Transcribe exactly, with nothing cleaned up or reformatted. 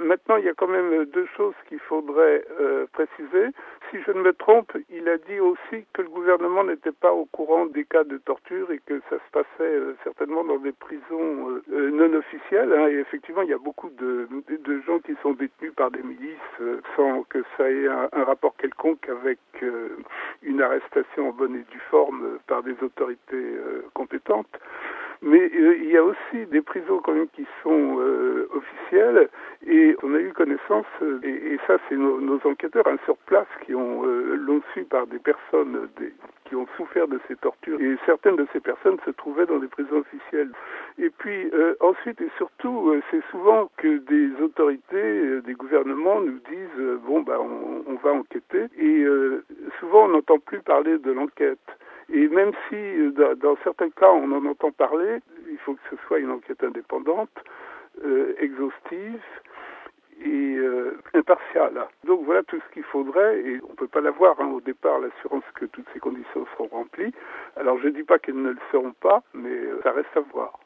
Maintenant, il y a quand même deux choses qu'il faudrait euh, préciser. Si je ne me trompe, il a dit aussi que le gouvernement n'était pas au courant des cas de torture et que ça se passait euh, certainement dans des prisons euh, non officielles. Hein, et effectivement, il y a beaucoup de, de, de gens qui sont détenus par des milices euh, sans que ça ait un, un rapport quelconque avec euh, une arrestation en bonne et due forme euh, par des autorités euh, compétentes. Mais euh, il y a aussi des prisons quand même qui sont euh, officielles et on a eu connaissance, euh, et, et ça c'est nos, nos enquêteurs hein, sur place qui ont euh, l'ont su par des personnes des, qui ont souffert de ces tortures et certaines de ces personnes se trouvaient dans des prisons officielles. Et puis euh, ensuite et surtout, euh, c'est souvent que des autorités, euh, des gouvernements nous disent euh, bon bah on, on va enquêter et euh, souvent on n'entend plus parler de l'enquête. Et même si, dans certains cas, on en entend parler, il faut que ce soit une enquête indépendante, euh, exhaustive et euh, impartiale. Donc voilà tout ce qu'il faudrait, et on ne peut pas l'avoir hein, au départ, l'assurance que toutes ces conditions seront remplies. Alors je ne dis pas qu'elles ne le seront pas, mais ça reste à voir.